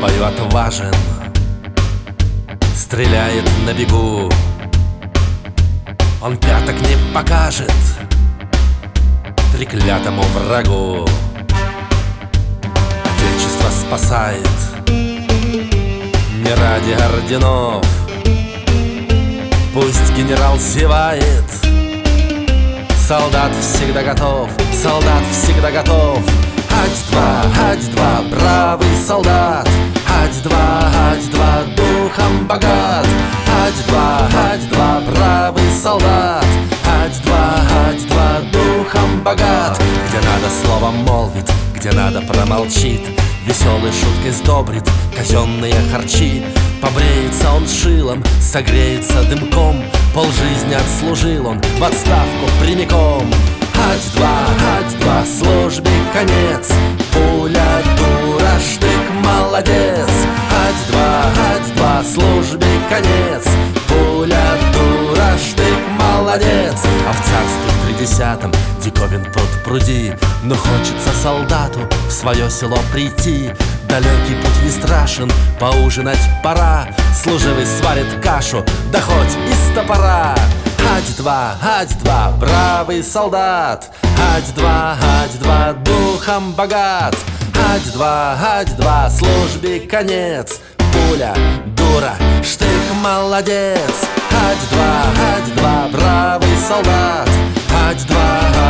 бою отважен, стреляет на бегу. Он пяток не покажет треклятому врагу. Отечество спасает не ради орденов. Пусть генерал зевает, солдат всегда готов, солдат всегда готов. Ать-два, бравый солдат. Ать-два, духом богат. Ать-два, бравый солдат. Ать-два, духом богат. Где надо слово молвит, где надо промолчит, веселой шуткой сдобрит казенные харчи. Побреется он шилом, согреется дымком, полжизни отслужил он в отставку прямиком. Ать-два, службе конец, пуля, дура, штык, молодец. Ать-два, службе конец, пуля, дура, штык, молодец. А в царстве 30-м диковин пруд пруди, но хочется солдату в свое село прийти. Далекий путь не страшен, поужинать пора. Служивый сварит кашу, да хоть из топора. Ать-два, бравый солдат. Ать-два, духом богат. Ать-два, службе конец, пуля, дура, штык, молодец. Ать-два, бравый солдат. Ать-два,